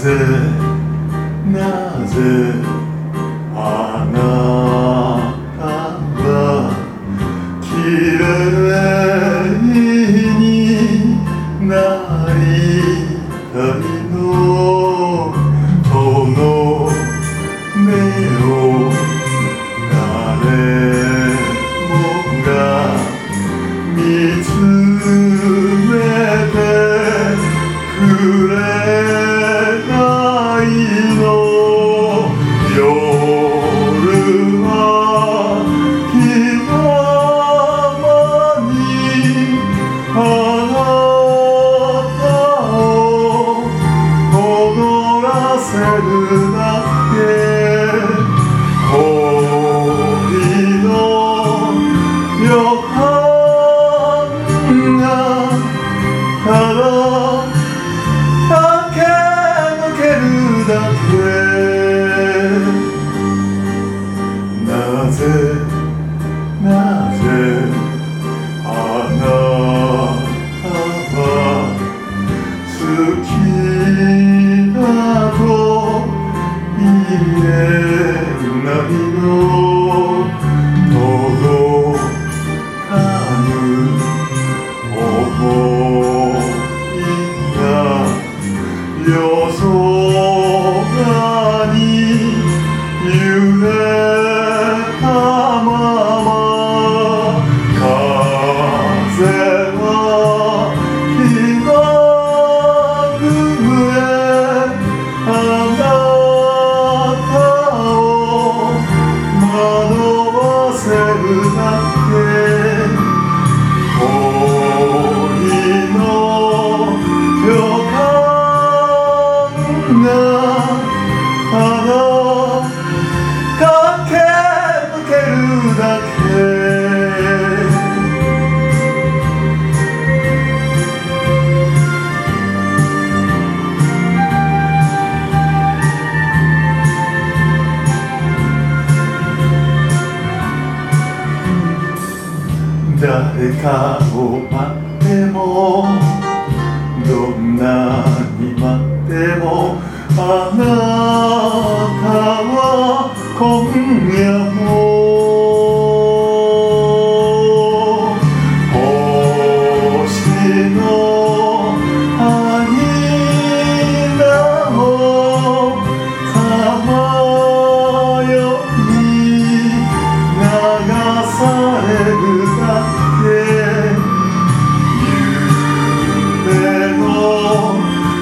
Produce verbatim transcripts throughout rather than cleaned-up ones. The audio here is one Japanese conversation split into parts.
ぜなぜあなたはきれいになりたいのその目を誰もが見つめてくれないの夜は気ままにあなたを踊らせるだけ恋の予感がただ駆け抜けるだけなぜなぜあなたは好きだと言えないの届かぬ想いが夜空に揺れたまま風は気まぐれあなたを惑わせるだけ恋の予感がただ駆け抜けるだけ誰かを待ってもどんなに待ってもあなたは今夜も星のありなをさまよい流されるだけ夢の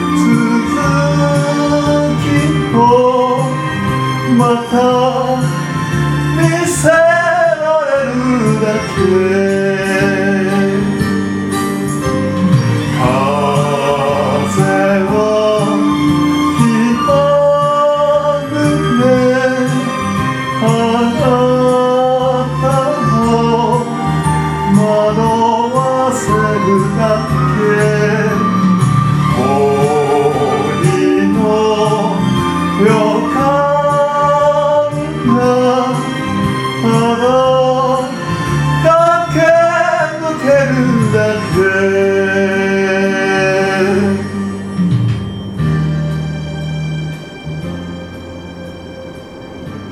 また見せられるだけ風は気まぐれあなたを惑わせるだけ